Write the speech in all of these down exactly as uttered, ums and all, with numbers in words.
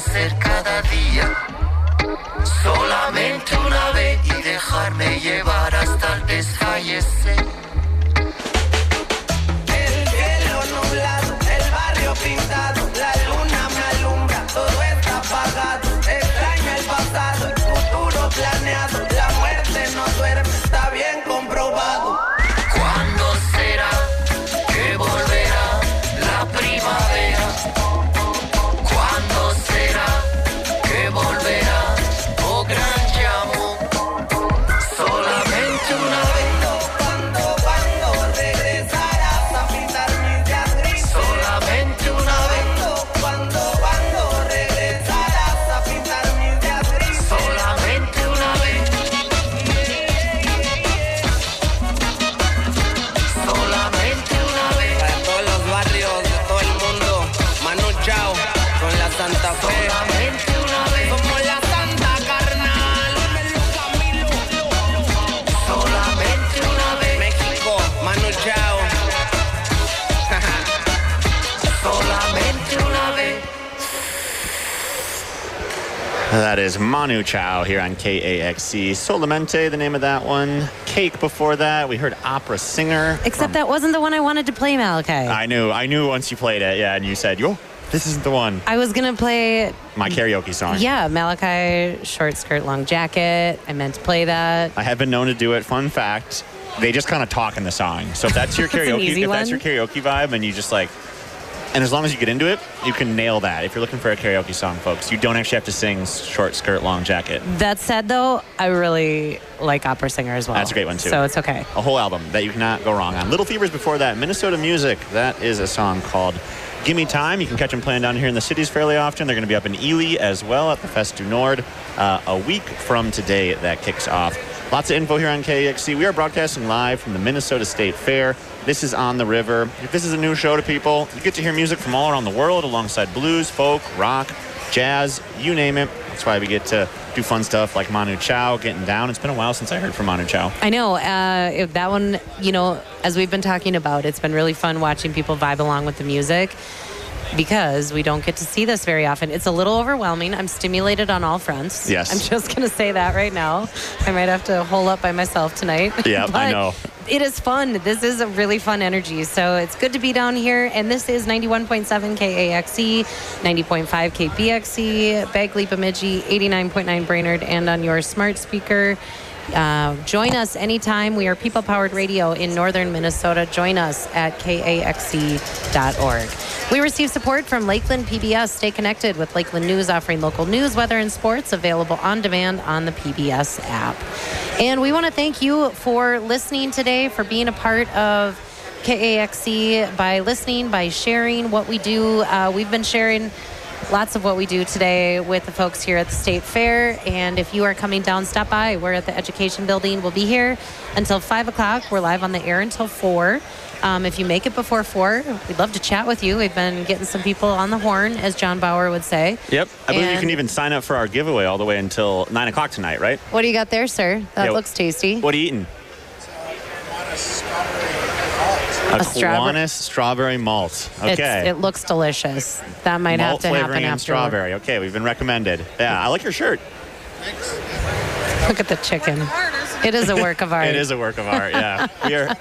hacer cada día. Solamente una vez y dejarme llevar hasta el desfallecer. El cielo nublado, el barrio pintado, la luna me alumbra, todo está apagado. Extraño el pasado, el futuro planeado, la muerte no duerme, está bien comprobado. ¿Cuándo será que volverá la primavera? ¿Cuándo será que volverá? Oh gran llamo, solamente una vez. Cuando, cuando regresarás a pintar mis días grises. Solamente una vez. Cuando, cuando regresarás a pintar mis días grises. Solamente una vez. Solamente una vez. Para todos los barrios de todo el mundo, Manu Chao con la Santa Fe. Solamente una vez. Somos la Santa Carnal. Solamente una vez. México, Manu Chao. Solamente una vez. That is Manu Chao here on K A X C. Solamente, the name of that one. Cake before that. We heard Opera Singer. Except from- that wasn't the one I wanted to play, Malachi. I knew. I knew once you played it, yeah, and you said, yo, this isn't the one. I was going to play, My karaoke song. yeah, Malachi, Short Skirt, Long Jacket. I meant to play that. I have been known to do it. Fun fact, they just kind of talk in the song. So if that's your That's an karaoke, easy if that's one. your karaoke vibe and you just like, and as long as you get into it, you can nail that. If you're looking for a karaoke song, folks, you don't actually have to sing Short Skirt, Long Jacket. That said, though, I really like Opera Singer as well. That's a great one, too. So it's okay. A whole album that you cannot go wrong on. Little Fevers before that, Minnesota Music. That is a song called Gimme Time. You can catch them playing down here in the cities fairly often. They're going to be up in Ely as well at the Fest du Nord uh, a week from today that kicks off. Lots of info here on K A X C. We are broadcasting live from the Minnesota State Fair. This is On the River. If this is a new show to people, you get to hear music from all around the world alongside blues, folk, rock, jazz, you name it. That's why we get to do fun stuff like Manu Chao, Getting Down. It's been a while since I heard from Manu Chao. I know. Uh, if that one, you know, as we've been talking about, it's been really fun watching people vibe along with the music because we don't get to see this very often. It's a little overwhelming. I'm stimulated on all fronts. Yes. I'm just going to say that right now. I might have to hole up by myself tonight. Yeah, But I know. it is fun. This is a really fun energy. So it's good to be down here. And this is ninety-one point seven K A X E, ninety point five K B X E, Bagley, Bemidji, eighty-nine point nine Brainerd, and on your smart speaker. Uh, join us anytime. We are people-powered radio in northern Minnesota. Join us at K A X C dot org. We receive support from Lakeland P B S. Stay connected with Lakeland News, offering local news, weather, and sports available on demand on the P B S app. And we want to thank you for listening today, for being a part of K A X C, by listening, by sharing what we do. Uh, we've been sharing lots of what we do today with the folks here at the State Fair. And if you are coming down, stop by. We're at the Education Building. We'll be here until five o'clock. We're live on the air until four. Um, if you make it before four, we'd love to chat with you. We've been getting some people on the horn, as John Bauer would say. Yep. I believe you And- can even sign up for our giveaway all the way until nine o'clock tonight, right? What do you got there, sir? That Yeah, looks tasty. What are you eating? A, A strawberry- Kiwanis strawberry malt. It's, Okay. it looks delicious. That might Malt have to happen flavoring and after. strawberry. Okay, we've been recommended. Yeah, I like your shirt. Look at the chicken. It is a work of art. It is a work of art, yeah. We are...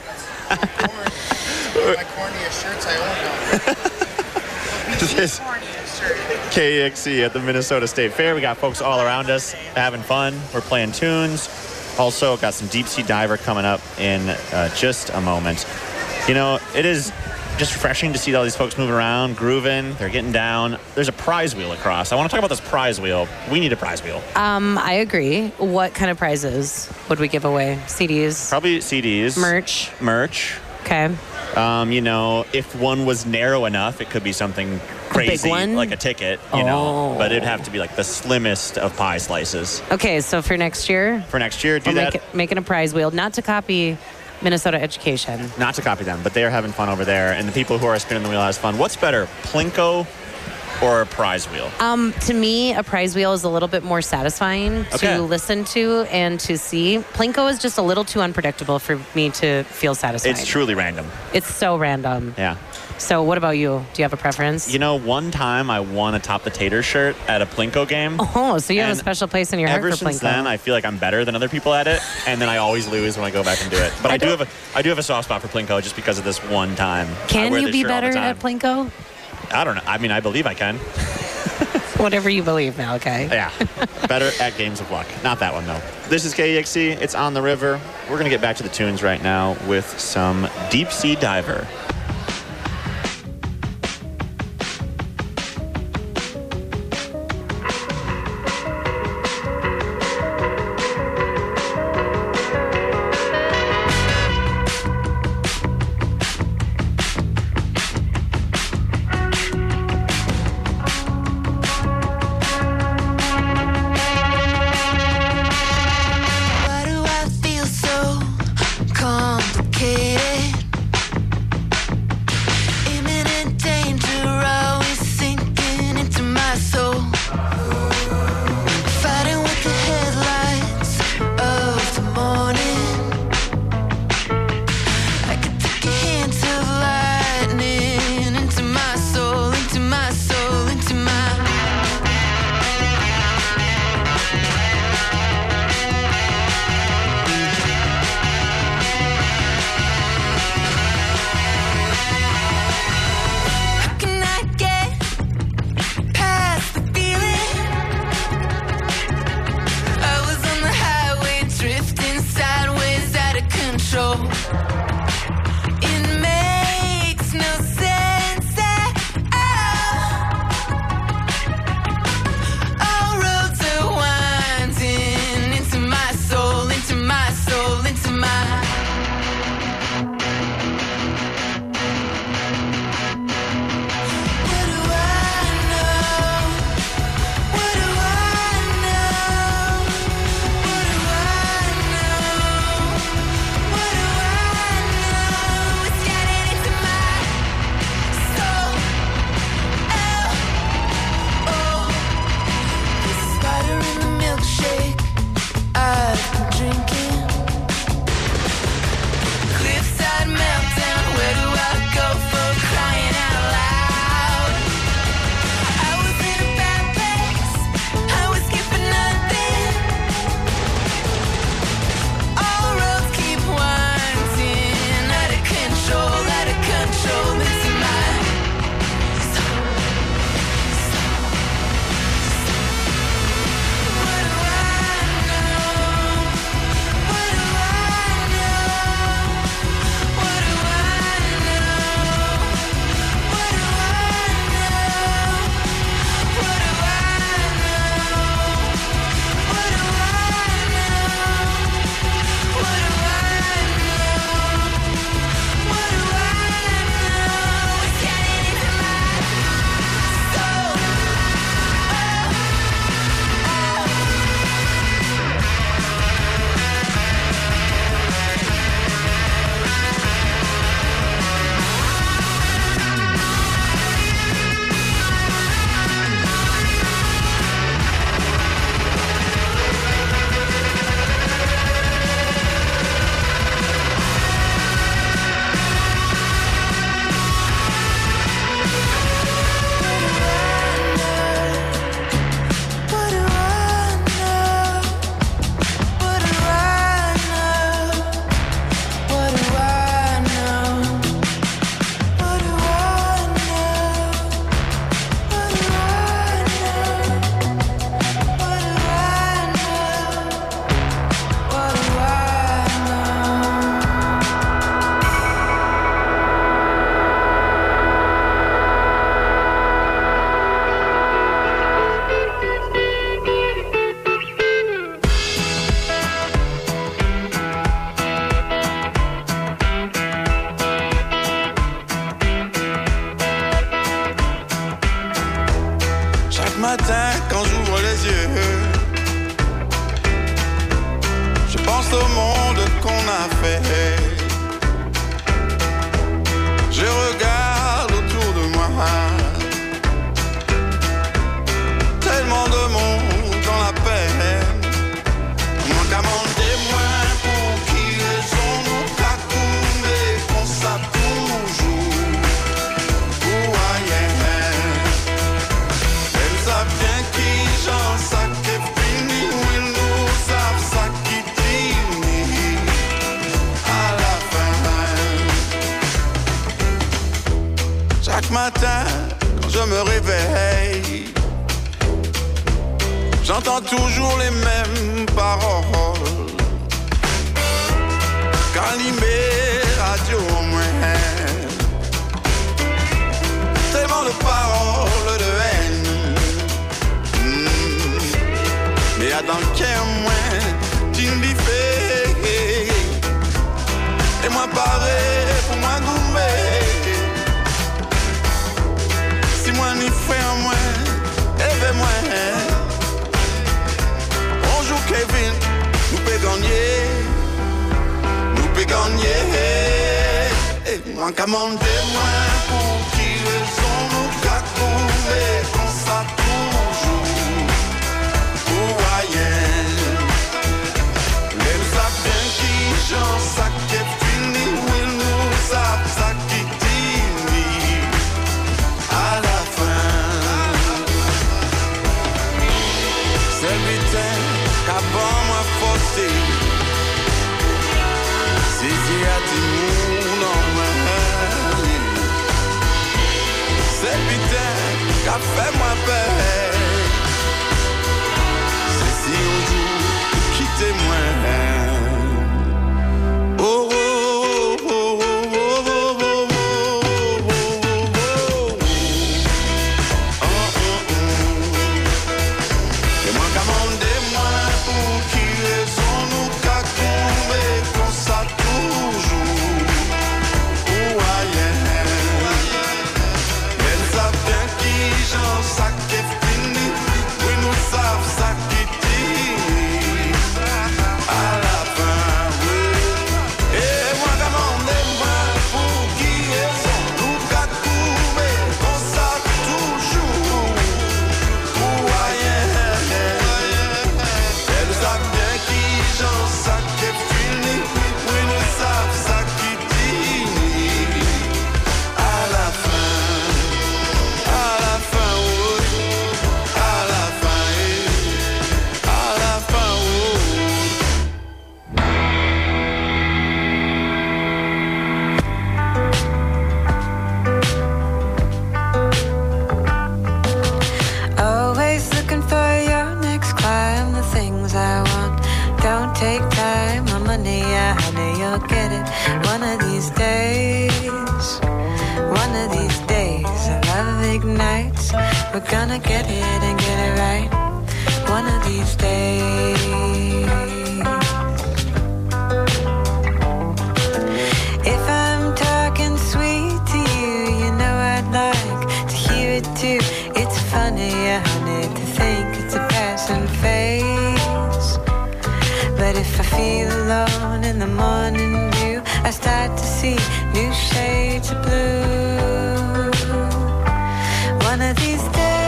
My corniest shirts I own. This is K A X C at the Minnesota State Fair. We got folks all around us having fun. We're playing tunes. Also, got some deep sea diver coming up in uh, just a moment. You know, it is just refreshing to see all these folks moving around, grooving. They're getting down. There's a prize wheel across. I want to talk about this prize wheel. We need a prize wheel. Um, I agree. What kind of prizes would we give away? C Ds? Probably C Ds. Merch? Merch. Okay. Um, you know, if one was narrow enough, it could be something crazy, one? like a ticket, you know. Oh. But it'd have to be like the slimmest of pie slices. Okay, so for next year, For next year, do we're that. make it, making a prize wheel, not to copy Minnesota Education. Not to copy them, but they are having fun over there, and the people who are spinning the wheel has fun. What's better, Plinko or a prize wheel? Um, to me, a prize wheel is a little bit more satisfying Okay. to listen to and to see. Plinko is just a little too unpredictable for me to feel satisfied. It's truly random. It's so random. Yeah. So what about you? Do you have a preference? You know, one time I won a Top the Tater shirt at a Plinko game. Oh, so you have And a special place in your heart Ever for since Plinko. then, I feel like I'm better than other people at it, and then I always lose when I go back and do it. But I, I do don't- have a I do have a soft spot for Plinko just because of this one time. I Can wear you this be shirt all the better time. at Plinko? I don't know. I mean, I believe I can. Whatever you believe now, okay? Yeah, better at games of luck. Not that one, though. This is K E X C. It's On the River. We're going to get back to the tunes right now with some Deep Sea Diver. Why do I feel so complicated? Imminent danger always sinking into my soul. Fighting with the headlights of the morning. I could take a hint of lightning into my soul, into my soul, into my. How can I get past the feeling? I was on the highway drifting sideways out of control. It makes no sense at all. All roads are winding into my soul, into my soul, into my. What do I know? What do I know? What do I know? What do I know? It's getting into my soul. Oh, oh. The spider in the milkshake I've been drinking. Cliffside meltdown. Where do I go for crying out loud? I was in a bad place. I was skipping nothing. All roads keep winding out of control, out of control. Into my soul, soul, soul. What do I know? What do I know? What do I know? What do I know? What do I know? What do I know? What do I know? What do I know? It's getting into my soul. What do I know? What do I know? What do I know? What do I know? What do I know? What do I know? What do I know? Chaque matin quand j'ouvre les yeux, je pense au monde qu'on a fait. Je regarde autour de moi, tellement de monde dans la peine. Moi qu'à m'en témoin pour qui raison nous cacouner, qu'on sait toujours. je me réveille, j'entends toujours les mêmes paroles. Calimé radio moins, tellement de paroles de haine. Mm. Mais à dans le cœur moins, tu me fais. Et moi pareil pour moi goumer. Si moi ni frère moi, éveille moi. Bonjour Kevin, nous peut gagner. Nous peut gagner. Et moi commandez moi pour qui raison nous qu'a trouvé comme ça toujours. Pour rien. Mais nous savons bien qui j'en ça qui est fini. Oui nous savons ça qui dit à la fin. C'est putain qu'avant moi forcé. Si si à tout non mais c'est putain qu'a fait moi peur. C'est si un jour quitter moi. Oh oh oh oh oh oh oh oh oh oh. Et moi commandez-moi pour qui raison nous qu'a trouvé comme ça toujours. Oh aïe. Mais nous savons bien qui j'en ça qui est fini. Oui nous savons ça qui dit à la fin. Oui. Et moi commandez-moi pour qui raison nous qu'a trouvé comme ça toujours. Oh aïe. Et nous savons bien qui j'en ça qui est fini. Oui nous savons ça qui dit à la fin. À la fin, oui. À la fin, eh. À la fin, oui. Always looking for your next climb. The things I want don't take time. My money, yeah, honey, you'll get it one of these days. One of these days, love ignites. We're gonna get it and get it right. One of these days. If I'm talking sweet to you, you know I'd like to hear it too. It's funny, yeah, honey, to think it's a passing phase. But if I feel alone in the morning dew, I start to see new shades of blue. One of these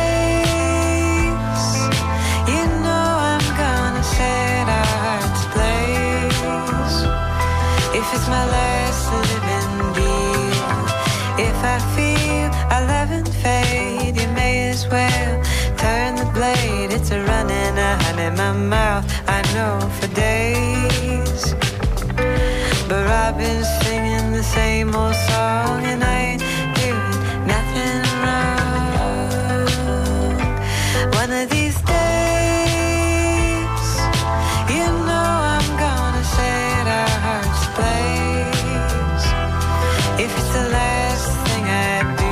days, you know I'm gonna set our hearts ablaze. If it's my last living deal, if I feel our love and fade, you may as well turn the blade. It's a running a hun in my mouth, I know for days. But I've been singing the same old song and I ain't doing nothing wrong. One of these days, you know I'm gonna set our hearts ablaze. If it's the last thing I do.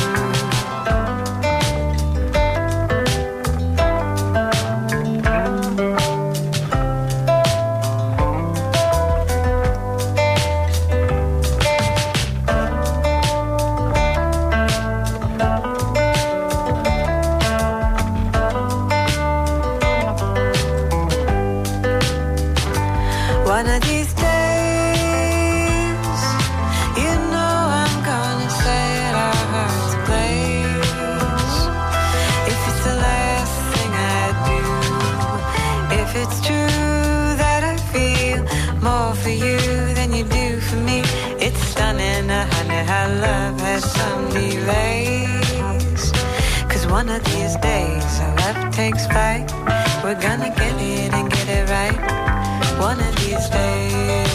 One of these days, you know I'm gonna set our hearts ablaze. If it's the last thing I do, if it's true that I feel more for you than you do for me, it's stunning, uh, honey, how love has some delays. Cause one of these days, our love takes flight. We're gonna get it and get it right. One of these days.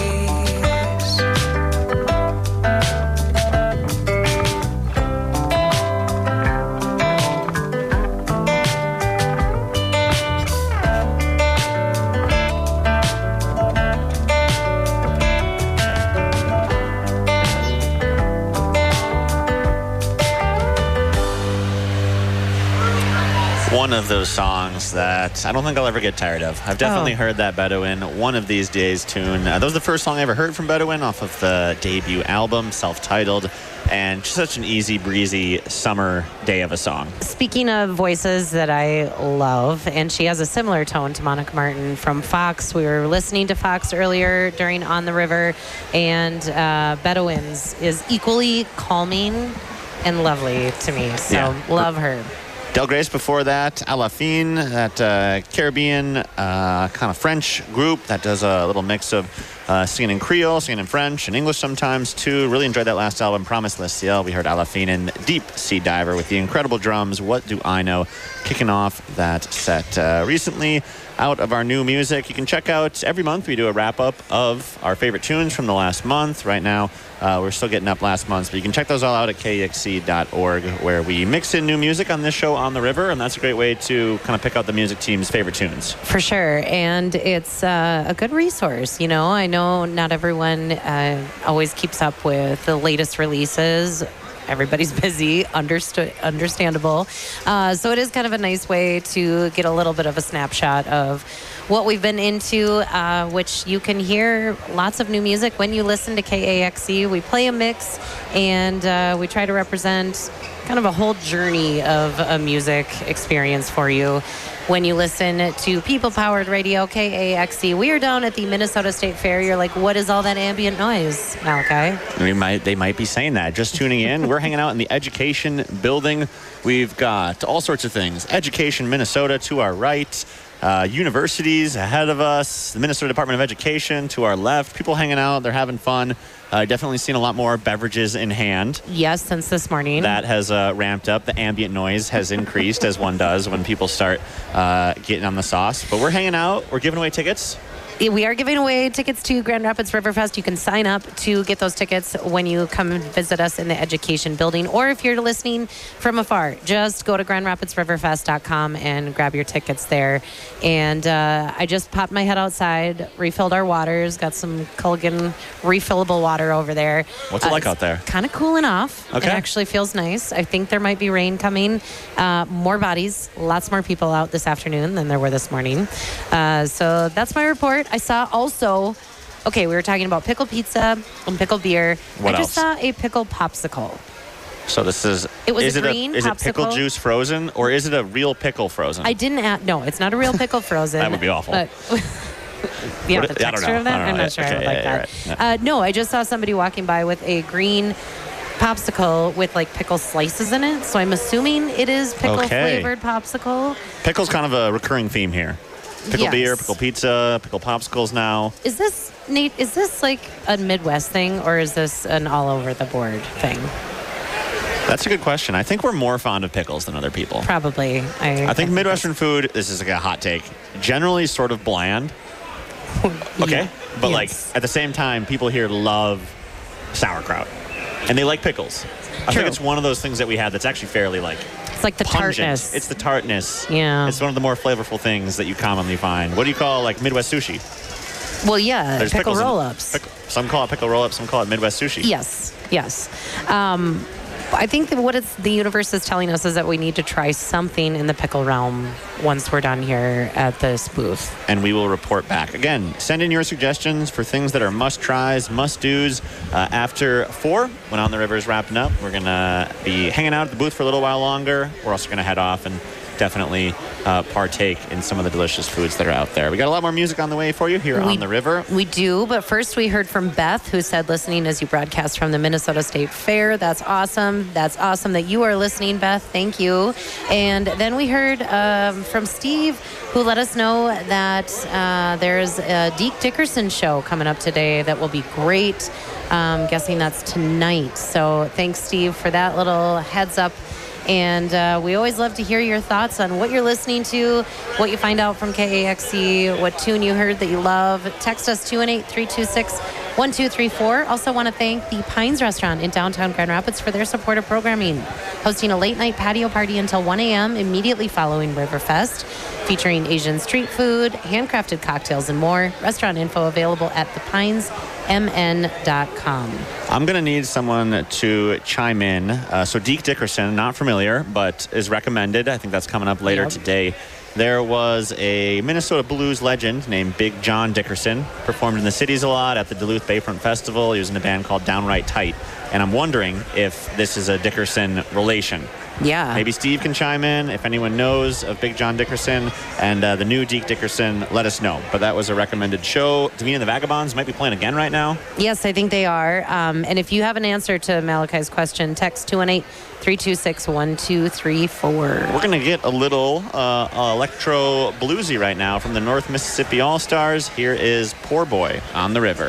one of those songs that I don't think I'll ever get tired of. I've definitely Oh. heard that Bedouin One of These Days tune. Uh, that was the first song I ever heard from Bedouin off of the debut album, self-titled, and just such an easy breezy summer day of a song. Speaking of voices that I love, and she has a similar tone to Monica Martin from Fox. We were listening to Fox earlier during On the River, and uh, Bedouins is equally calming and lovely to me. So Yeah. love her. Del Grace before that, A La Fine, that uh, Caribbean uh, kind of French group that does a little mix of uh, singing in Creole, singing in French, and English sometimes too. Really enjoyed that last album, Promise Le Ciel. We heard A La Fine and Deep Sea Diver with the incredible drums, What Do I Know, kicking off that set. Uh, recently, out of our new music, you can check out every month we do a wrap-up of our favorite tunes from the last month. Right now, uh, we're still getting up last month, but you can check those all out at K E X C dot org, where we mix in new music on this show On the River, and that's a great way to kind of pick out the music team's favorite tunes. For sure. And it's uh, a good resource. You know, I know not everyone uh, always keeps up with the latest releases. Everybody's busy, understood, understandable. Uh, so it is kind of a nice way to get a little bit of a snapshot of what we've been into, uh, which you can hear lots of new music when you listen to K A X C. We play a mix, and uh, we try to represent kind of a whole journey of a music experience for you. When you listen to People-Powered Radio, K A X C, we are down at the Minnesota State Fair. You're like, what is all that ambient noise, Malachi? We might, they might be saying that. Just tuning in, we're hanging out in the Education Building. We've got all sorts of things. Education Minnesota to our right, uh, universities ahead of us, the Minnesota Department of Education to our left. People hanging out, they're having fun. Uh, definitely seen a lot more beverages in hand. Yes, since this morning. That has uh, ramped up. The ambient noise has increased, as one does when people start uh, getting on the sauce. But we're hanging out. We're giving away tickets. We are giving away tickets to Grand Rapids Riverfest. You can sign up to get those tickets when you come and visit us in the Education Building. Or if you're listening from afar, just go to grand rapids riverfest dot com and grab your tickets there. And uh, I just popped my head outside, refilled our waters, got some Culligan refillable water over there. What's it Uh, like out there? Kind of cooling off. Okay. It actually feels nice. I think there might be rain coming. Uh, more bodies, lots more people out this afternoon than there were this morning. Uh, so that's my report. I saw also, okay, we were talking about pickle pizza and pickle beer. What I just else? saw a pickle popsicle. So this is, It was is a it green a, is it pickle popsicle. juice frozen, or is it a real pickle frozen? I didn't add, no, it's not a real pickle frozen. That would be awful. But yeah, What- the I don't texture know. of that, I don't I'm know. not sure I Okay, would yeah, like yeah, that. right. Uh, no, I just saw somebody walking by with a green popsicle with like pickle slices in it. So I'm assuming it is pickle Okay. flavored popsicle. Pickle's kind of a recurring theme here. Pickle Yes. beer, pickle pizza, pickle popsicles now. Is this, Nate, is this like a Midwest thing, or is this an all over the board thing? That's a good question. I think we're more fond of pickles than other people. Probably. I, I think Midwestern food, this is like a hot take, generally sort of bland. Okay? Yeah. But Yes. like at the same time, people here love sauerkraut. And they like pickles. I True. think it's one of those things that we have that's actually fairly like It's like the pungent. tartness. It's the tartness. Yeah. It's one of the more flavorful things that you commonly find. What do you call like Midwest sushi? well, yeah, There's pickle pickles in- roll-ups. pickle- some call it pickle roll-ups, some call it Midwest sushi. Yes, yes. Um, I think that what it's, the universe is telling us is that we need to try something in the pickle realm once we're done here at this booth. And we will report back. Again, send in your suggestions for things that are must-tries, must-dos. Uh, after four, when On the River is wrapping up, we're going to be hanging out at the booth for a little while longer. We're also going to head off and definitely uh, partake in some of the delicious foods that are out there. We got a lot more music on the way for you here We- on the river. We do, but first we heard from Beth, who said listening as you broadcast from the Minnesota State Fair. That's awesome. That's awesome that you are listening, Beth. Thank you. And then we heard um, from Steve, who let us know that uh, there's a Deke Dickerson show coming up today that will be great. Um, guessing that's tonight. So thanks, Steve, for that little heads up. And uh, we always love to hear your thoughts on what you're listening to, what you find out from K A X C, what tune you heard that you love. Text us two one eight, three two six, one two three four. Also want to thank the Pines Restaurant in downtown Grand Rapids for their support of programming. Hosting a late night patio party until one a.m. immediately following Riverfest, featuring Asian street food, handcrafted cocktails, and more. Restaurant info available at the pines m n dot com. I'm going to need someone to chime in. Uh, so Deke Dickerson, not familiar, but is recommended. I think that's coming up later Yep. today. There was a Minnesota blues legend named Big John Dickerson, performed in the cities a lot at the Duluth Bayfront Festival. He was in a band called Downright Tight. And I'm wondering if this is a Dickerson relation. Yeah. Maybe Steve can chime in if anyone knows of Big John Dickerson and uh, the new Deke Dickerson, let us know. But that was a recommended show. Davina and the Vagabonds might be playing again right now. Yes, I think they are. Um, and if you have an answer to Malachi's question, text two one eight, three two six, one two three four. We're going to get a little uh, electro bluesy right now from the North Mississippi All-Stars. Here is Poor Boy on the River.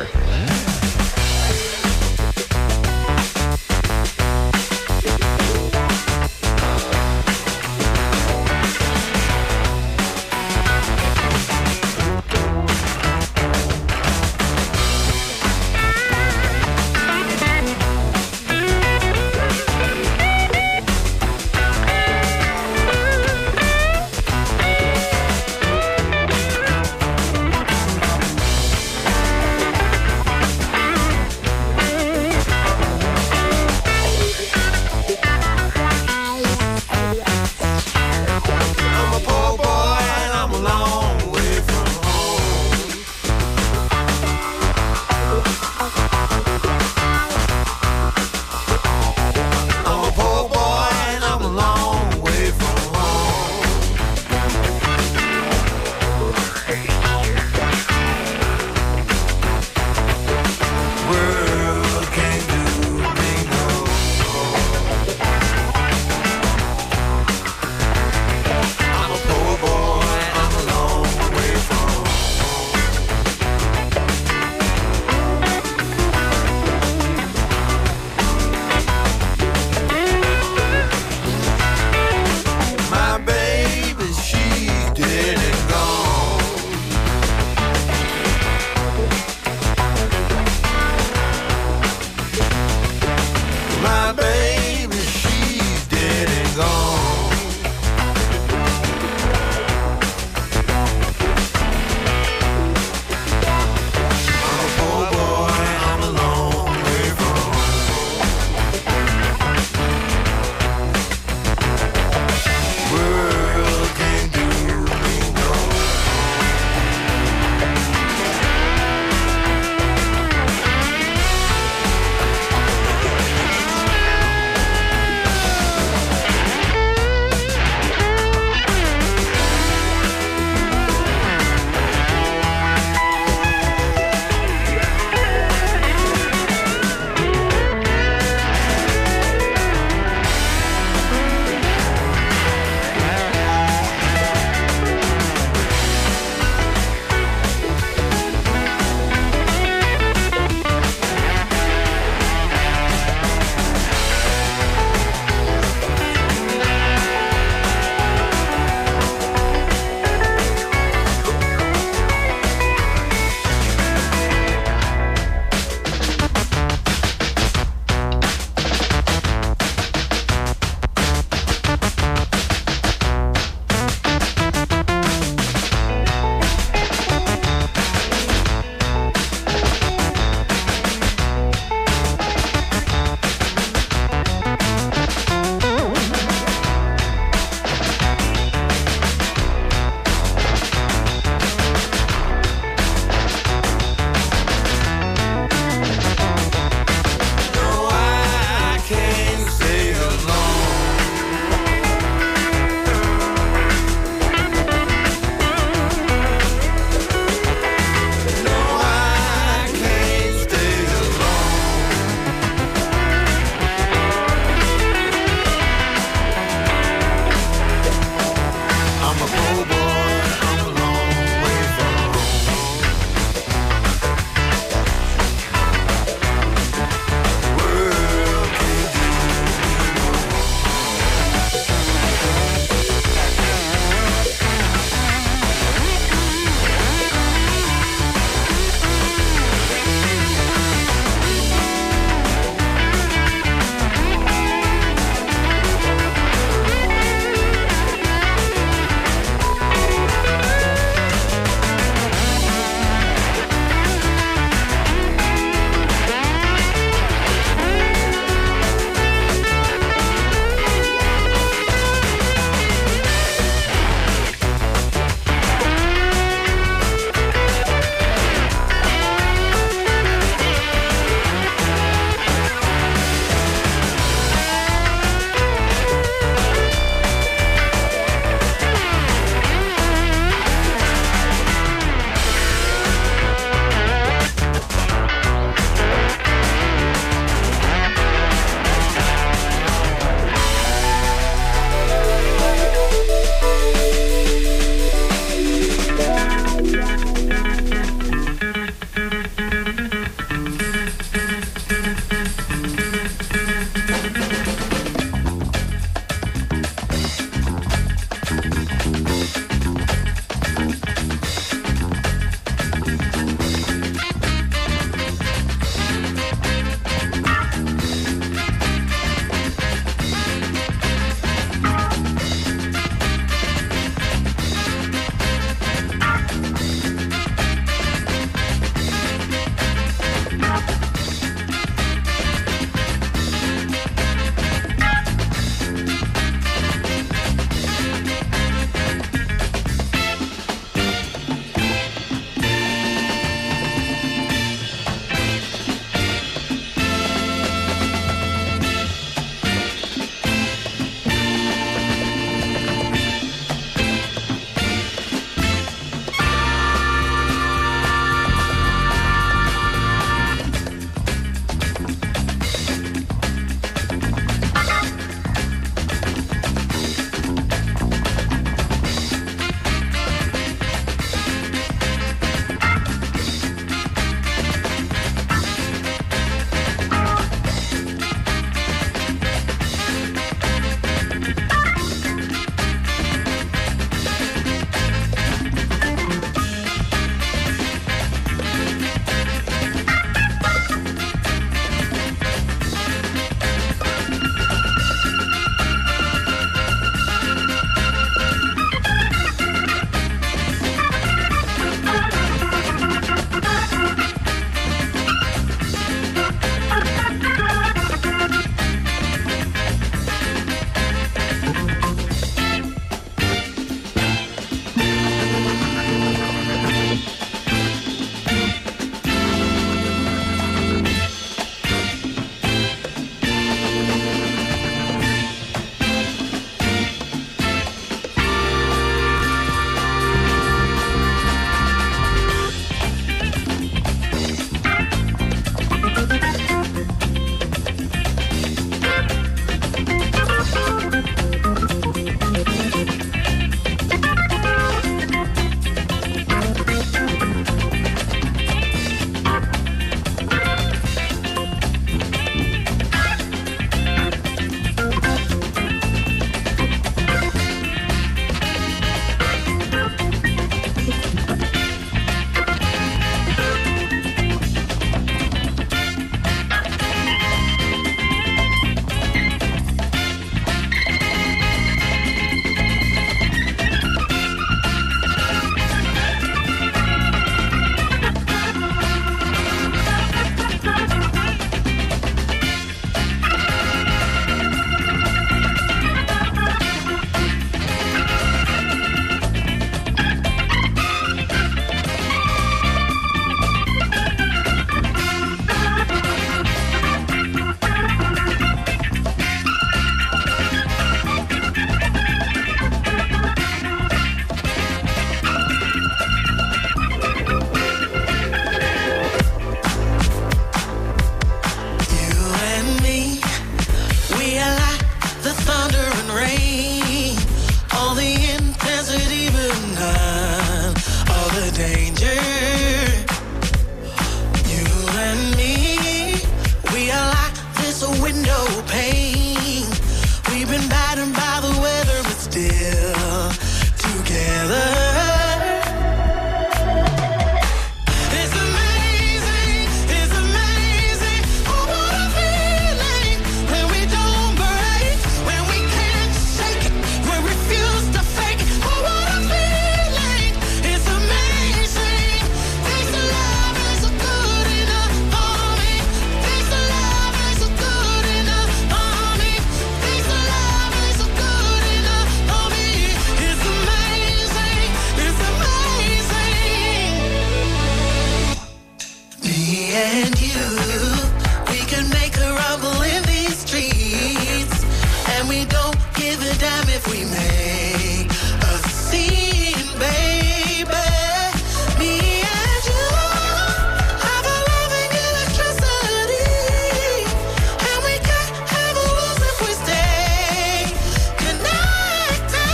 time if we make a scene, baby. Me and you have a loving electricity, and we can't have a lose if we stay connected.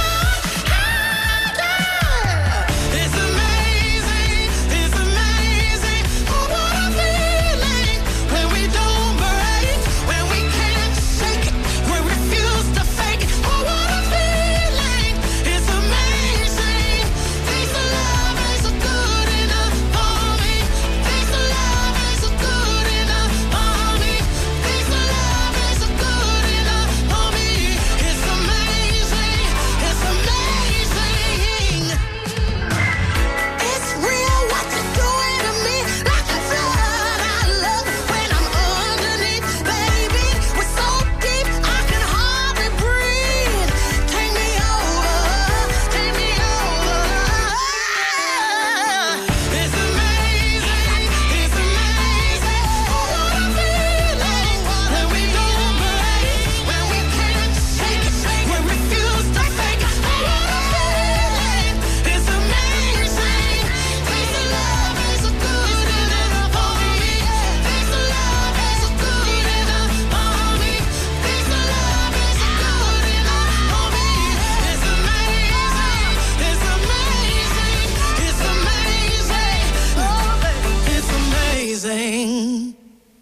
It's amazing, it's amazing. Oh, what a feeling when we don't break, when we can't shake it, we refuse to fake it. Oh, what a feeling, it's amazing. Taste of love ain't so good enough for me. Taste of love ain't so good enough for me. Taste of love ain't so good enough for me. It's amazing, it's amazing. It's real what you're doing to me, like a flood. I love when I'm underneath, baby. We're so deep, I can hardly breathe. Take me over, take me over. It's amazing, it's amazing. Oh, what a feeling when we don't break, when we can't shake it, we refuse to fake it. Oh, what a feeling, it's amazing. Taste of love ain't so good enough for me. Taste of love ain't so good enough for me. Taste of love ain't so good enough for me. It's amazing, it's amazing, it's amazing. Oh, baby, it's amazing.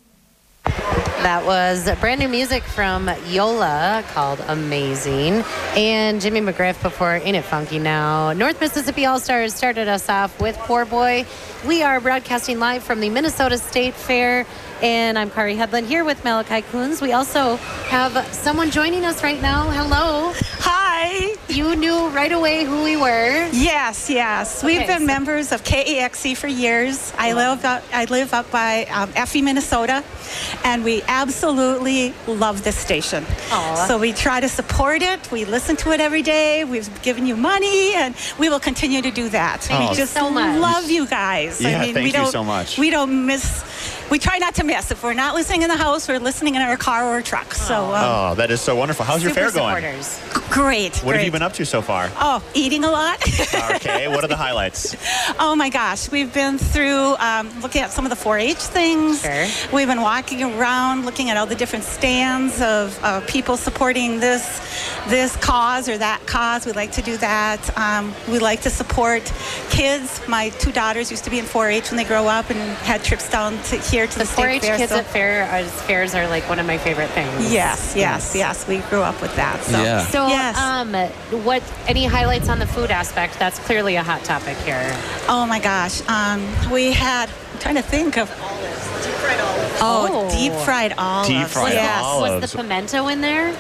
That was brand new music from Yola called Amazing. And Jimmy McGriff before Ain't It Funky Now. North Mississippi All-Stars started us off with Poor Boy. We are broadcasting live from the Minnesota State Fair. And I'm Kari Hedlund here with Malachi Coons. We also have someone joining us right now. Hello. Hi. You knew right away who we were. Yes, yes. We've Okay, been so- members of K A X C for years. I live up, I live up by um, Effie, Minnesota, and we absolutely love this station. Aw. So we try to support it. We listen to it every day. We've given you money, and we will continue to do that. Thank we you just so much. love you guys. Yeah, I mean, thank we you don't, so much. We don't miss. We try not to miss. If we're not listening in the house, we're listening in our car or truck. So um, Oh, that is so wonderful. How's your Super fair going? supporters. great. What great. have you been up to so far? Oh, eating a lot. Okay, what are the highlights? Oh my gosh, we've been through um, looking at some of the four H things. Sure. We've been walking around looking at all the different stands of uh, people supporting this this cause or that cause. We like to do that. Um, we like to support kids. My two daughters used to be in four H when they grow up and had trips down to here to the, The four H state fair. kids so- at fair, uh, fairs are like one of my favorite things. Yes, yes, yes. We grew up with that. So. Yeah. So, Yes. um, what any highlights on the food aspect? That's clearly a hot topic here. Oh my gosh. Um, we had, I'm trying to think of. Oh, Oh. deep fried olives. Deep fried yes. olives. Was the pimento in there?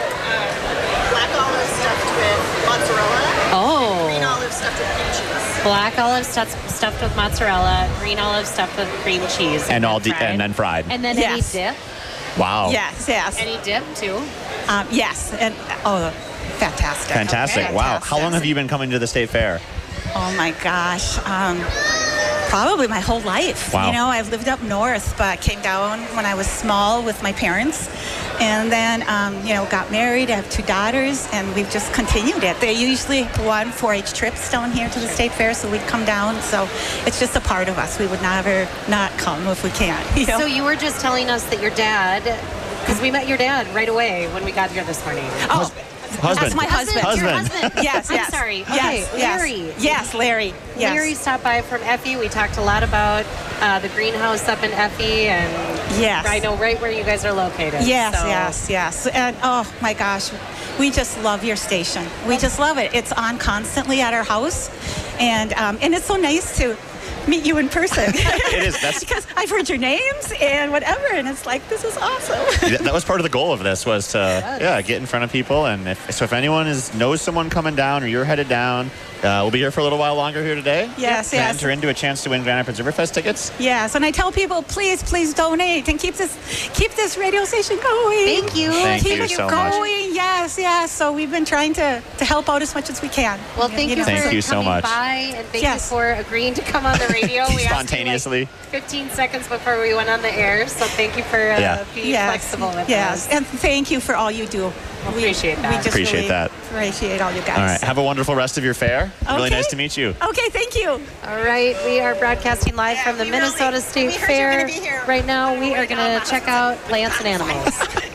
Black olive stuffed with mozzarella, green Oh, olive stuffed with cream cheese. black olive stuffed, stuffed with mozzarella, green olive stuffed with cream cheese, And all then de- and then fried. And then Yes. any dip? Wow. Yes, yes. Any dip too? Um, yes, and oh, fantastic. Fantastic. Okay. Wow. How long have you been coming to the state fair? Oh my gosh. Um, probably my whole life. Wow. You know, I've lived up north, but came down when I was small with my parents. And then, um, you know, got married. I have two daughters, and we've just continued it. They usually run four H trips down here to the state fair, so we'd come down. So it's just a part of us. We would never not come if we can't. You know? So you were just telling us that your dad, because we met your dad right away when we got here this morning. oh, Husband. that's my husband. Your Husband. husband. Yes, I'm yes. sorry. Okay, Yes, yes. Larry. Yes, Larry. Yes. Larry stopped by from Effie. We talked a lot about uh, the greenhouse up in Effie, and Yes. I know right where you guys are located. Yes, so- yes, yes. And oh my gosh, we just love your station. We just love it. It's on constantly at our house, and um, and it's so nice to meet you in person. It is. That's because I've heard your names and whatever, and it's like this is awesome. that was part of the goal of this was to yeah get in front of people, and if, so if anyone is knows someone coming down or you're headed down, uh, we'll be here for a little while longer here today. Yes, to yes. enter into a chance to win Grand Rapids Riverfest tickets. Yes, and I tell people, please, please donate and keep this keep this radio station going. Thank you. Thank keep you it so much. going. Yes, yes. So we've been trying to to help out as much as we can. Well, thank you, know. Thank for you so coming much. by, and thank Yes. you for agreeing to come on the radio. We asked you, like, Spontaneously. fifteen seconds before we went on the air. So thank you for uh, Yeah. being Yes, flexible with yes, us. and thank you for all you do. We appreciate that. We just Appreciate really that. Appreciate all you guys. All right. Have a wonderful rest of your fair. Really Okay. nice to meet you. Okay, thank you. All right, we are broadcasting live Yeah, from the we Minnesota really- State we heard you were Fair. gonna be here. Right now, we We're are going waiting to on check out Plants and Animals.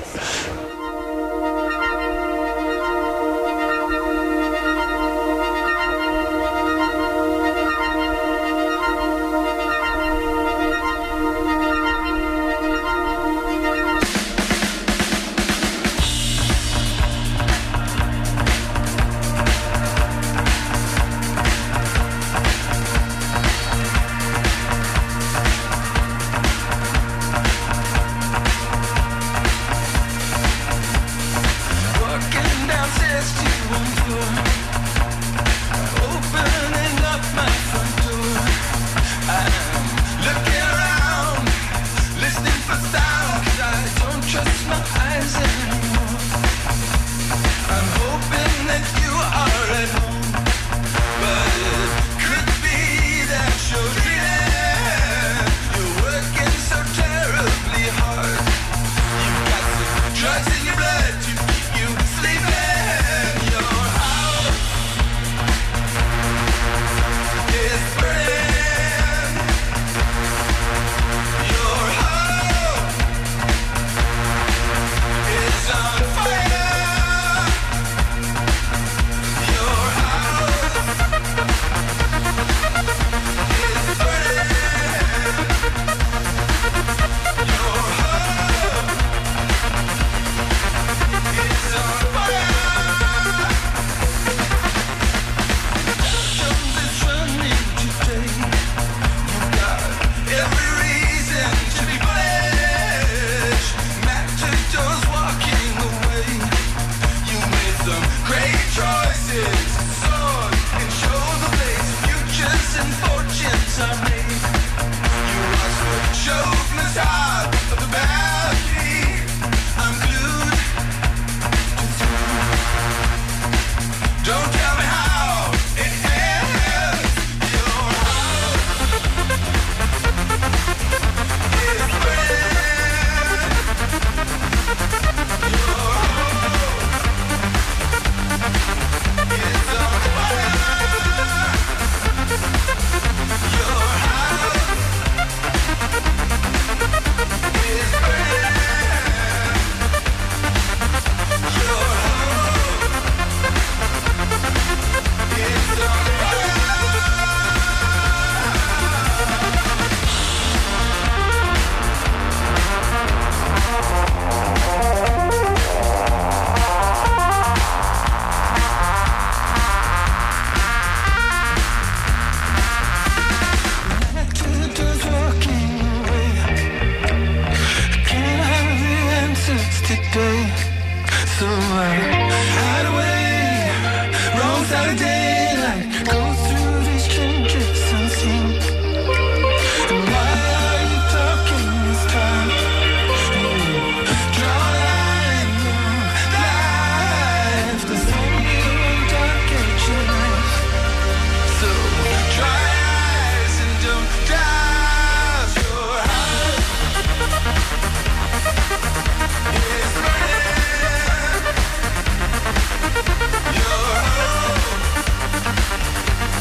Walking downstairs to one floor, opening up my front door. I'm looking around, listening for sound, 'cause I don't trust my eyes anymore. I'm hoping that you are at home, but it could be that you're dreaming. You're working so terribly hard. You've got some drugs in your blood to keep you sleeping. Your house is burning. Your home is on fire. Your house is burning. Your home is on fire. Jones is running today. You got every reason to be bullish. Matador's walking away. You made some great choices. Sword and shoulder blades. Futures and fortunes are made. You watch the show from the top of the balcony. I'm glued to through. Don't tell me how it ends. Your house is burning. Your home is on fire. Your house is burning. Your home is on fire. Matador's walking away. Can't have the answers today, so I hide away. Wrong side of daylight, go through these trenches unseen. And why are you talking this time? Draw a line through life. There's only one dark edge in life. So dry your eyes and don't doubt. Your house is burning. Your home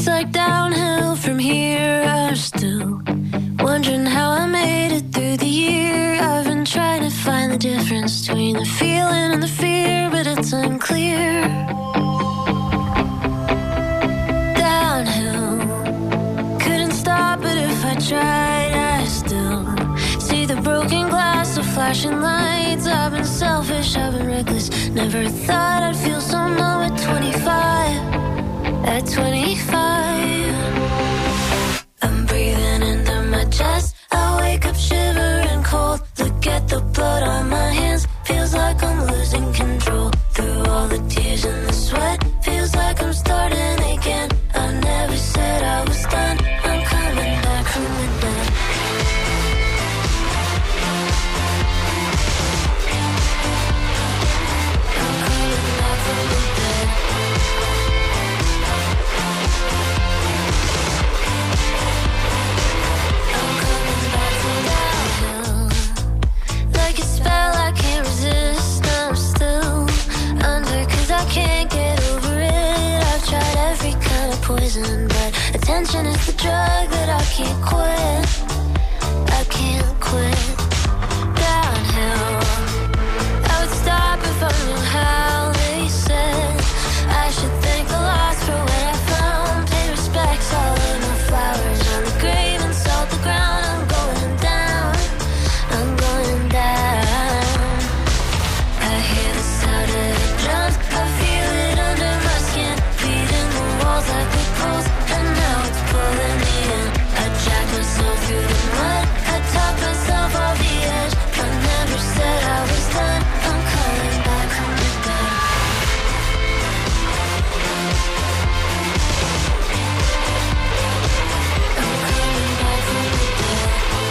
Looks like downhill from here. I'm still wondering how I made it through the year. I've been trying to find the difference between the feeling and the fear, but it's unclear. Downhill, couldn't stop it if I tried. I still see the broken glass, the flashing lights. I've been selfish, I've been reckless. Never thought I'd feel so numb at twenty-five. At twenty-five, I'm breathing into my chest. I wake up shivering cold. Look at the blood on my hands. Feels like I'm losing control. Through all the tears and the sweat, feels like I'm starting again. I never said I was done. I'm coming back from the dead. I'm coming back from the dead. I'm coming back from downhill. Like a spell I can't resist. I'm still under, cause I can't get over it. I've tried every kind of poison, but attention is the drug that I can't quit. I can't quit. Downhill, I would stop if I knew how. They said I should thank the lost for what I found. Pay respects, all of my flowers on the grave and salt the ground. I'm going down, I'm going down. I hear the sound of the drums, I feel it under my skin, beating the walls like the pulse, and now it's pulling me in. I dragged myself through the mud, I talked myself off the edge. I never said I was done. I'm coming back from the dead. I'm coming back from the dead.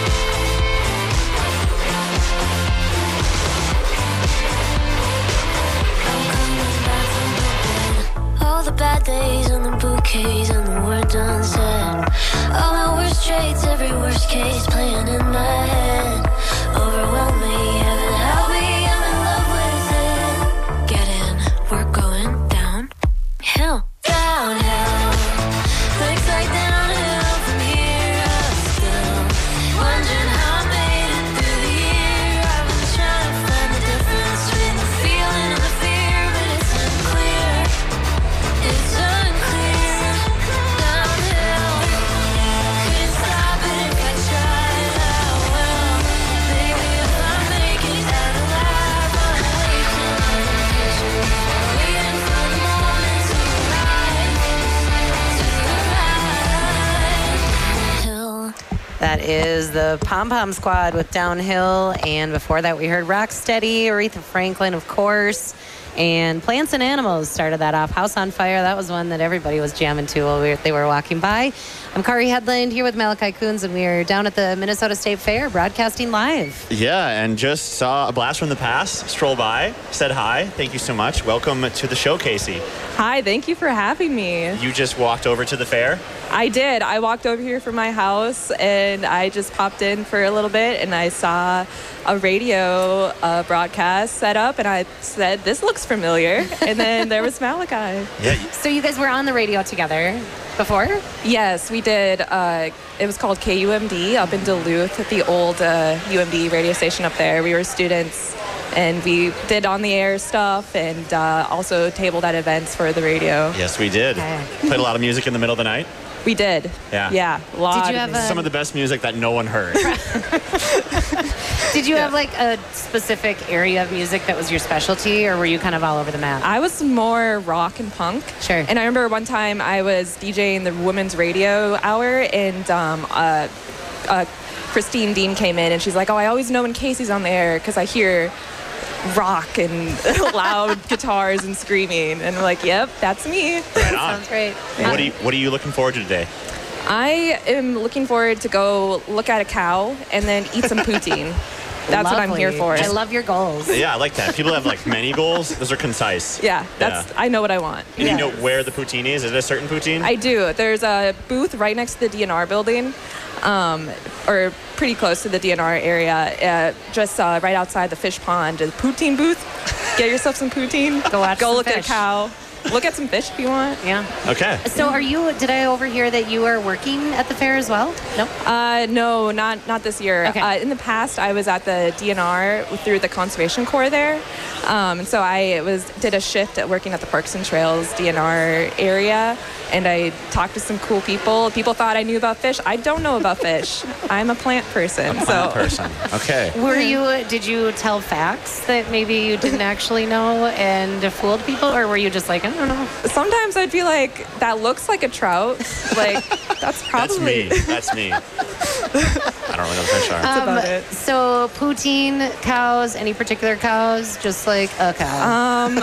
I'm coming back from the dead. All the bad days and the bouquets and the words unsaid. All my worst traits, every worst case playing in my head. Overwhelm me, heaven help me, I'm in love with it. Get in, we're going downhill. Downhill, looks like downhill from here. I'm still wondering how I made it through the year. I've been trying to find the difference between the feeling and the fear, but it's unclear. It's unclear. Downhill, couldn't stop it if I tried. I will. Maybe if I make it out alive, I'm waiting on the vision, waiting for the moment to arrive, to arrive. Downhill. That is the Pom Pom Squad with Downhill. And before that, we heard Rocksteady, Aretha Franklin, of course. And Plants and Animals started that off. House on Fire, that was one that everybody was jamming to while we were, they were walking by. I'm Kari Headland here with Malachi Coons, and we are down at the Minnesota State Fair broadcasting live. Yeah, and just saw a blast from the past stroll by, said hi. Thank you so much. Welcome to the show, Casey. Hi, thank you for having me. You just walked over to the fair? I did. I walked over here from my house and I just popped in for a little bit and I saw a radio uh, broadcast set up and I said, this looks familiar. And then there was Malachi. Yeah. So you guys were on the radio together before? Yes, we did. Uh, it was called K U M D up in Duluth at the old uh, U M D radio station up there. We were students and we did on-the-air stuff and uh, also tabled at events for the radio. Yes, we did. Okay. Played a lot of music in the middle of the night. We did. Yeah. Yeah. A lot Did you of have a- Some of the best music that no one heard. Did you have like a specific area of music that was your specialty, or were you kind of all over the map? I was more rock and punk. Sure. And I remember one time I was DJing the Women's Radio Hour, and um, uh, uh, Christine Dean came in, and she's like, oh, I always know when Casey's on the air because I hear rock and loud guitars and screaming. And I'm like, yep, that's me. Right on. Sounds great. What are you, what are you looking forward to today? I am looking forward to go look at a cow and then eat some poutine. That's what I'm here for. I love your goals. Yeah, I like that. People have like many goals. Those are concise. Yeah, that's. Yeah. I know what I want. And Yeah. you know where the poutine is? Is it a certain poutine? I do. There's a booth right next to the D N R building, um, or pretty close to the D N R area, uh, just uh, right outside the fish pond. A poutine booth. Get yourself some poutine. Go watch Go some look at a fish. cow. We'll get some fish if you want. Yeah. Okay. So are you, did I overhear that you are working at the fair as well? No? Uh, no, not not this year. Okay. Uh, in the past, I was at the D N R through the Conservation Corps there. Um, so I was did a shift at working at the Parks and Trails D N R area, and I talked to some cool people. People thought I knew about fish. I don't know about fish. I'm a plant person. A so plant person. Okay. Were you, did you tell facts that maybe you didn't actually know and fooled people? Or were you just like, I don't know? Sometimes I'd be like, that looks like a trout. Like, that's probably... That's me. That's me. I don't really know what fish are. That's Um, about it. So poutine cows, any particular cows, just like a cow. Um,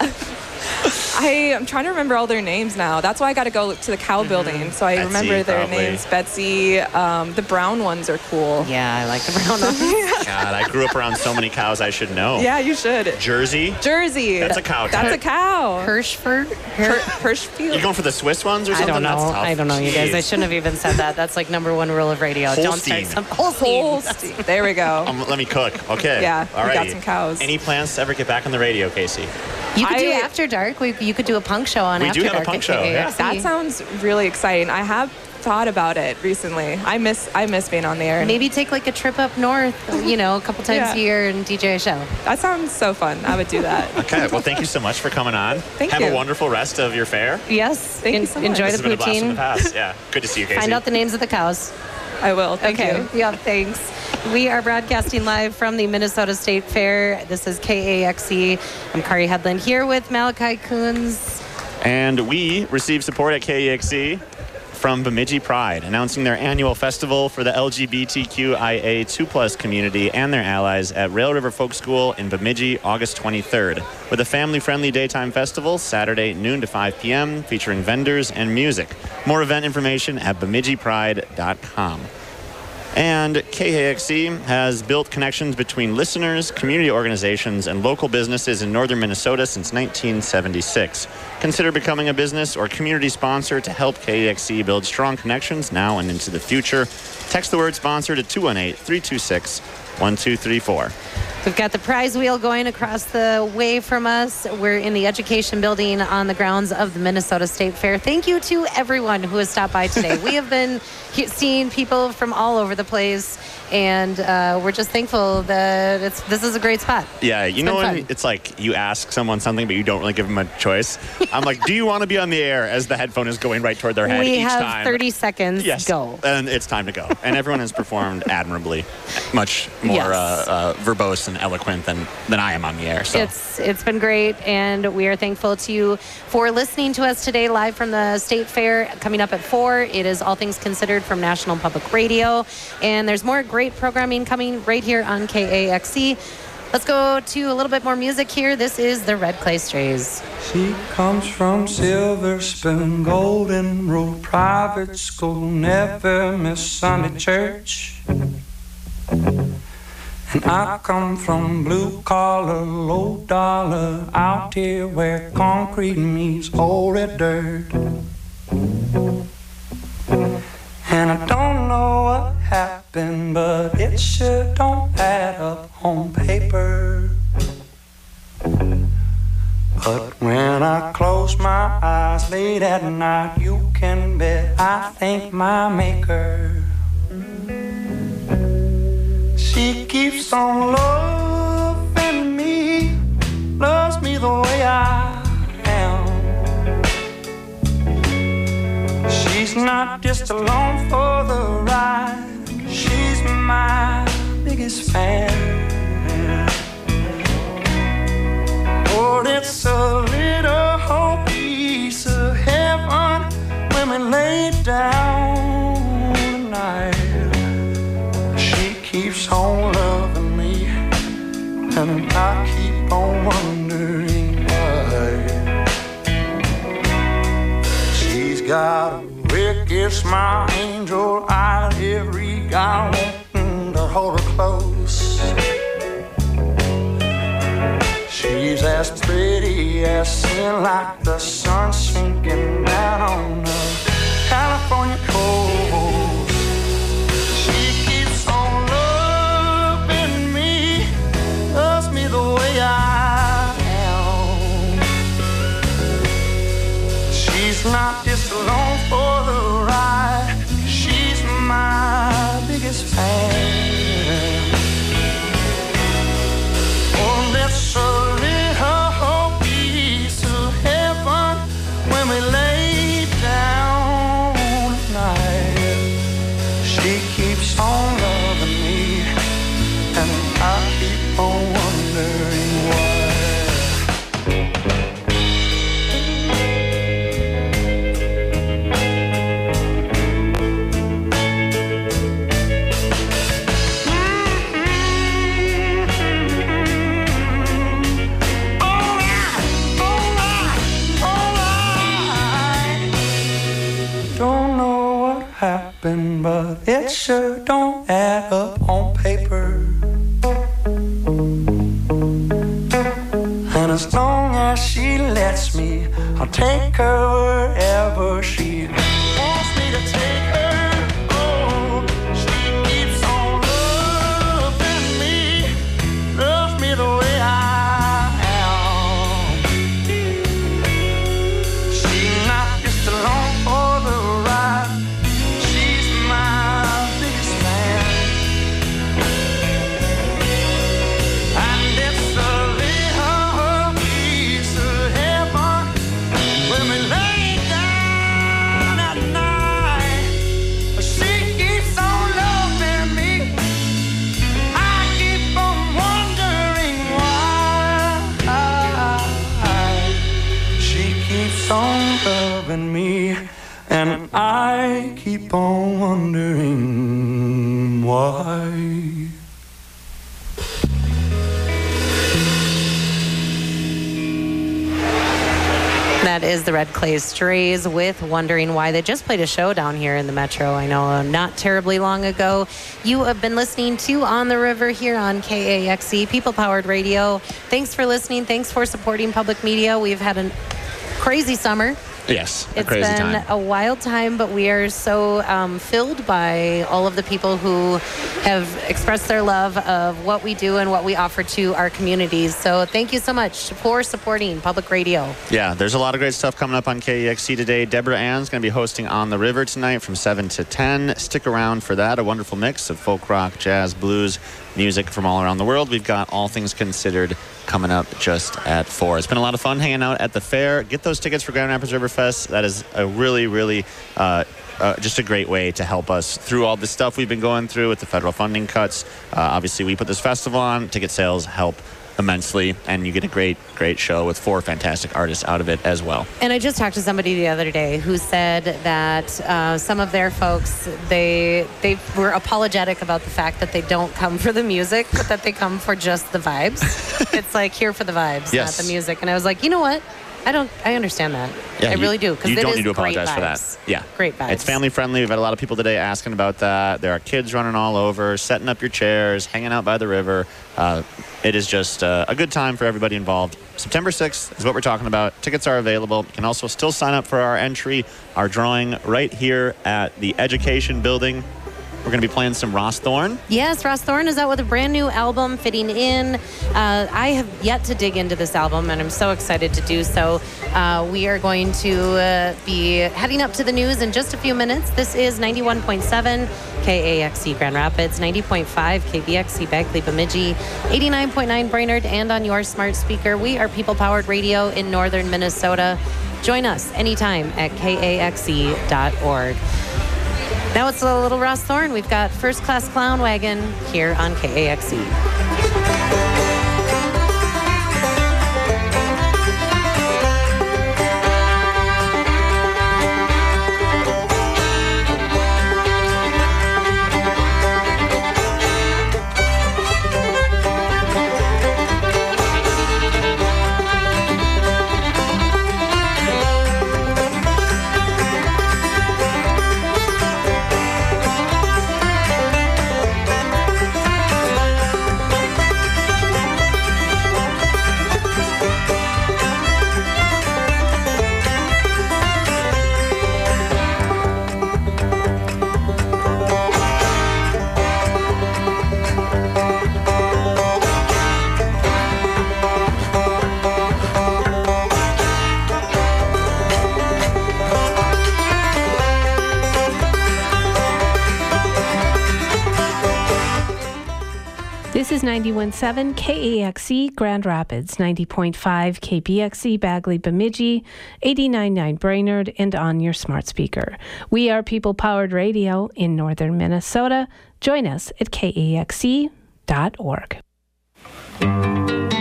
I, I'm trying to remember all their names now. That's why I got to go to the cow building. So I Betsy, remember their probably. names. Betsy. Um, the brown ones are cool. Yeah, I like the brown ones. God, I grew up around so many cows I should know. Yeah, you should. Jersey. Jersey. That's a cow. That's a cow. Hirschford? Her- Hirschfield. You going for the Swiss ones or I something? don't know. That's tough. I don't know, you guys. I Jeez. shouldn't have even said that. That's like number one rule of radio. Don't Holstein. start some Holstein. Holstein. There we go. Um, let me cook. Okay. Yeah, All we got righty. some cows. Any plans to ever get back on the radio, Casey? You could do I- After Dark. We, you could do a punk show on We After do have a Dark punk at show, K A yeah. X C. That sounds really exciting. I have thought about it recently. I miss I miss being on the air. Maybe take like a trip up north, you know, a couple times Yeah. a year and D J a show. That sounds so fun. I would do that. Okay. Well, thank you so much for coming on. Thank have you. a wonderful rest of your fair. Yes. Thank you so much. Enjoy This has the been a blast from the poutine. past. Yeah. Good to see you, Casey. Find out the names of the cows. I will. Thank okay. you. Yeah, thanks. We are broadcasting live from the Minnesota State Fair. This is K A X E. I'm Kari Headland here with Malachi Coons. And we receive support at K A X E from Bemidji Pride, announcing their annual festival for the L G B T Q I A two plus community and their allies at Rail River Folk School in Bemidji, August twenty-third, with a family-friendly daytime festival Saturday noon to five p.m. featuring vendors and music. More event information at bemidji pride dot com. And K A X E has built connections between listeners, community organizations, and local businesses in northern Minnesota since nineteen seventy-six. Consider becoming a business or community sponsor to help K A X E build strong connections now and into the future. Text the word sponsor to two one eight, three two six, one two three four. We've got the prize wheel going across the way from us. We're in the education building on the grounds of the Minnesota State Fair. Thank you to everyone who has stopped by today. We have been he- seeing people from all over the place, and uh, we're just thankful that it's, this is a great spot. Yeah, you It's know been when fun. it's like you ask someone something, but you don't really give them a choice? I'm like, do you want to be on the air as the headphone is going right toward their head We each have time? thirty seconds. Yes. Go. And it's time to go. And everyone has performed admirably, much more Yes. uh, uh, verbose and eloquent than, than I am on the air. So It's it's been great, and we are thankful to you for listening to us today live from the State Fair. Coming up at four, it is All Things Considered from National Public Radio, and there's more great programming coming right here on K A X E. Let's go to a little bit more music here. This is the Red Clay Strays. She comes from Silver Spoon, Golden Rule Private School, never miss Sunday church. And I come from blue collar, low dollar, out here where concrete meets old red dirt. And I don't know what happened, but it sure don't add up on paper. But when I close my eyes late at night, you can bet I thank my maker. She keeps on loving me, loves me the way I am. She's not just along for the ride, she's my biggest fan. Oh, it's a little piece of heaven when we lay down tonight. She keeps on loving me, and I keep on wondering why. She's got a wicked smile, angel eye, every guy wanting to hold her close. She's as pretty as sin, like the sun sinking down on the California coast. She keeps on loving me, loves me the way I am. it sure don't add up on paper. And as long as she lets me, I'll take her wherever she wants me to take her. Oh, she keeps on loving me, loves me the way I am. She's not just along for the ride, she's my biggest fan. And it's a little piece of heaven when we lay down at night. She keeps on loving me, I keep on wondering why. She keeps on loving me, and I keep on wondering why. That is the Red Clay Strays with Wondering Why. They just played a show down here in the Metro, I know, not terribly long ago. You have been listening to On the River here on K A X E, People-Powered Radio. Thanks for listening. Thanks for supporting public media. We've had a crazy summer. Yes, a It's crazy been time. a wild time, but we are so um, filled by all of the people who have expressed their love of what we do and what we offer to our communities. So thank you so much for supporting public radio. Yeah, there's a lot of great stuff coming up on K E X C today. Deborah Ann's going to be hosting On the River tonight from seven to ten. Stick around for that. A wonderful mix of folk rock, jazz, blues, music from all around the world. We've got All Things Considered coming up just at four. It's been a lot of fun hanging out at the fair. Get those tickets for Grand Rapids River Fest. That is a really, really uh, uh, just a great way to help us through all the stuff we've been going through with the federal funding cuts. Uh, obviously, we put this festival on. Ticket sales help immensely, and you get a great, great show with four fantastic artists out of it as well. And I just talked to somebody the other day who said that uh, some of their folks, they they were apologetic about the fact that they don't come for the music, but that they come for just the vibes. It's like here for the vibes, Yes. not the music. And I was like, you know what? I don't. I understand that. Yeah, I you- really do. Because You it don't is need to great apologize for that. vibes. Yeah. Great vibes. It's family friendly. We've had a lot of people today asking about that. There are kids running all over, setting up your chairs, hanging out by the river. Uh, it is just uh, a good time for everybody involved. September sixth is what we're talking about. Tickets are available. You can also still sign up for our entry, our drawing right here at the Education Building. We're going to be playing some Ross Thorn. Yes, Ross Thorn is out with a brand new album, Fitting In. Uh, I have yet to dig into this album, and I'm so excited to do so. Uh, we are going to uh, be heading up to the news in just a few minutes. This is ninety-one point seven K A X E Grand Rapids, ninety point five K B X C Bagley Bemidji, eighty-nine point nine Brainerd, and on your smart speaker. We are People-Powered Radio in northern Minnesota. Join us anytime at K A X E dot org. Now it's a little Ross Thorn. We've got First Class Clown Wagon here on K A X E. This is ninety-one point seven K A X E Grand Rapids, ninety point five K B X E Bagley Bemidji, eighty-nine point nine Brainerd, and on your smart speaker. We are People-Powered Radio in northern Minnesota. Join us at K A X E dot org.